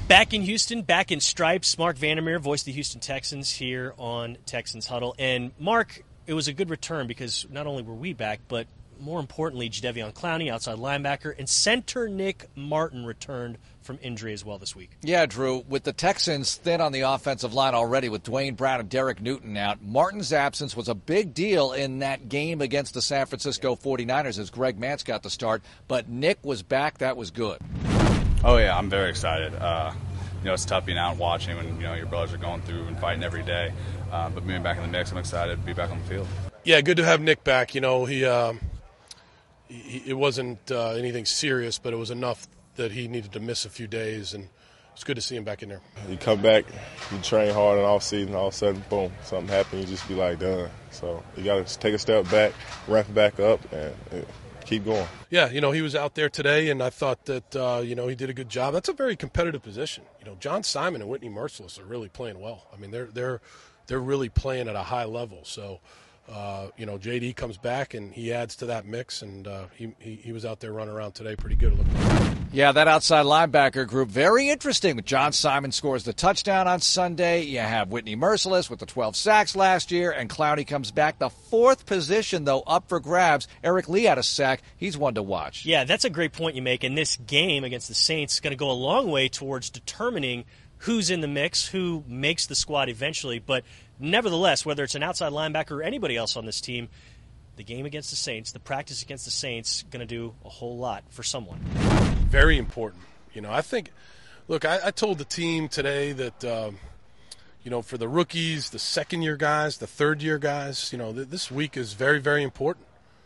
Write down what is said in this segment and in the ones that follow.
Back in Houston, back in stripes, Mark Vandermeer, voice of the Houston Texans, here on Texans Huddle. And Mark, it was a good return because not only were we back, but more importantly, Jadeveon Clowney, outside linebacker, and center Nick Martin returned from injury as well this week. Yeah, Drew, with the Texans thin on the offensive line already with Dwayne Brown and Derek Newton out, Martin's absence was a big deal in that game against the San Francisco 49ers as Greg Mance got the start. But Nick was back. That was good. Oh, yeah, I'm very excited. It's tough being out and watching when, your brothers are going through and fighting every day. But being back in the mix, I'm excited to be back on the field. Yeah, good to have Nick back. It wasn't anything serious, but it was enough that he needed to miss a few days, and it's good to see him back in there. You come back, you train hard in off season, all of a sudden, boom, something happened, you just be like, done. So you got to take a step back, ramp back up, and keep going. Yeah, he was out there today, and I thought that, he did a good job. That's a very competitive position. John Simon and Whitney Mercilus are really playing well. I mean, they're really playing at a high level. So, JD comes back, and he adds to that mix, and he was out there running around today pretty good. Yeah, that outside linebacker group, very interesting. John Simon scores the touchdown on Sunday. You have Whitney Mercilus with the 12 sacks last year, and Clowney comes back. The fourth position, though, up for grabs. Eric Lee had a sack. He's one to watch. Yeah, that's a great point you make, and this game against the Saints is going to go a long way towards determining who's in the mix, who makes the squad eventually. But nevertheless, whether it's an outside linebacker or anybody else on this team, the game against the Saints, the practice against the Saints, going to do a whole lot for someone. Very important. I think, look, I told the team today that, for the rookies, the second-year guys, the third-year guys, this week is very, very important.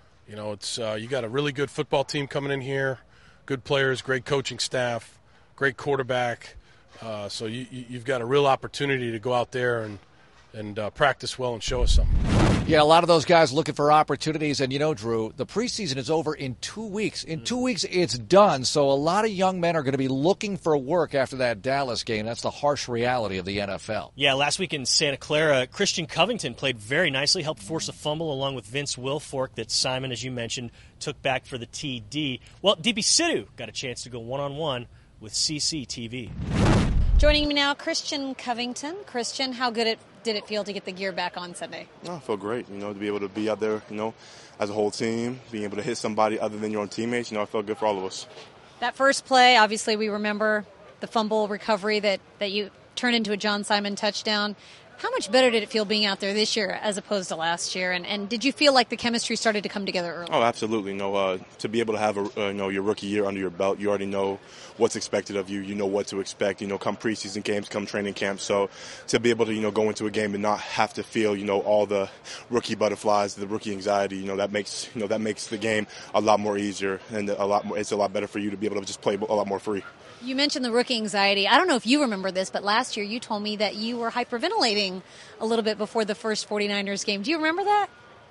It's you got a really good football team coming in here, good players, great coaching staff, great quarterback. So you've got a real opportunity to go out there and practice well and show us something. Yeah, a lot of those guys looking for opportunities. And, Drew, the preseason is over in 2 weeks. In 2 weeks, it's done. So a lot of young men are going to be looking for work after that Dallas game. That's the harsh reality of the NFL. Yeah, last week in Santa Clara, Christian Covington played very nicely, helped force a fumble along with Vince Wilfork that Simon, as you mentioned, took back for the TD. Well, DB Sidhu got a chance to go one-on-one with CCTV. Joining me now, Christian Covington. Christian, how good did it feel to get the gear back on Sunday? Oh, it felt great, to be able to be out there, as a whole team, being able to hit somebody other than your own teammates, it felt good for all of us. That first play, obviously we remember the fumble recovery that you turned into a John Simon touchdown. How much better did it feel being out there this year as opposed to last year? And did you feel like the chemistry started to come together early? Oh, absolutely. To be able to have your rookie year under your belt, you already know what's expected of you. You know what to expect. Come preseason games, come training camp. So to be able to go into a game and not have to feel all the rookie butterflies, the rookie anxiety, that makes the game a lot more easier and it's a lot better for you to be able to just play a lot more free. You mentioned the rookie anxiety. I don't know if you remember this, but last year you told me that you were hyperventilating a little bit before the first 49ers game. Do you remember that?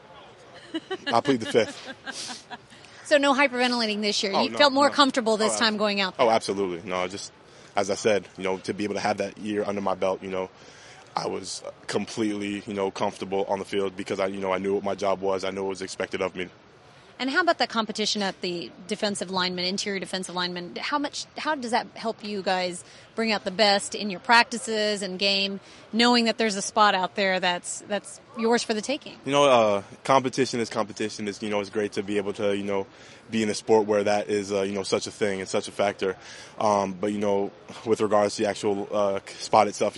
I plead the fifth. So no hyperventilating this year. You felt more comfortable this time going out there. Oh, absolutely. No, just as I said, to be able to have that year under my belt, I was completely, comfortable on the field because I knew what my job was. I knew what was expected of me. And how about that competition at the defensive lineman, interior defensive lineman? How does that help you guys bring out the best in your practices and game, knowing that there's a spot out there that's yours for the taking? Competition is competition. It's great to be able to, be in a sport where that is, such a thing and such a factor. But, with regards to the actual spot itself,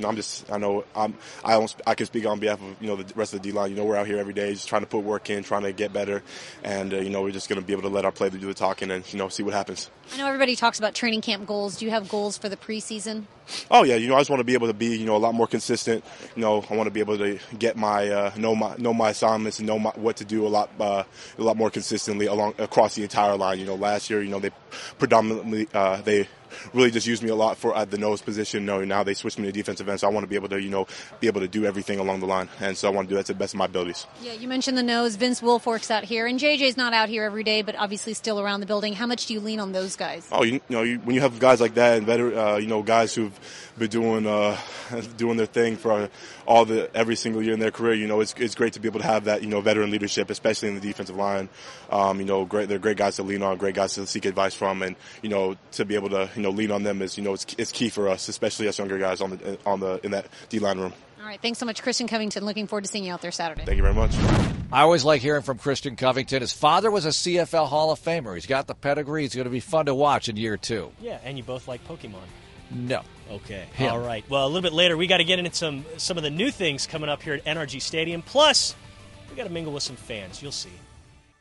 I can speak on behalf of, the rest of the D-line. We're out here every day just trying to put work in, trying to get better. And, we're just going to be able to let our play do the talking and, see what happens. I know everybody talks about training camp goals. Do you have goals for the preseason? Oh yeah, I just want to be able to be, a lot more consistent. I want to be able to get my know my assignments and know what to do a lot more consistently across the entire line. Last year, they predominantly they really just used me a lot for at the nose position. Now they switched me to defensive end, so I want to be able to do everything along the line, and so I want to do that to the best of my abilities. Yeah, you mentioned the nose. Vince Wilfork's out here, and JJ's not out here every day, but obviously still around the building. How much do you lean on those guys? Oh, when you have guys like that and better, guys who've been doing their thing for every single year in their career, it's great to be able to have that, veteran leadership, especially in the defensive line. They're great guys to lean on, great guys to seek advice from, and to be able to lean on them is it's key for us, especially us younger guys in that D-line room. All right, thanks so much, Christian Covington. Looking forward to seeing you out there Saturday. Thank you very much. I always like hearing from Christian Covington. His father was a CFL Hall of Famer. He's got the pedigree. He's going to be fun to watch in year 2. Yeah, and you both like Pokemon. No. Okay. Him. All right. Well, a little bit later, we got to get into some of the new things coming up here at NRG Stadium. Plus, we got to mingle with some fans. You'll see.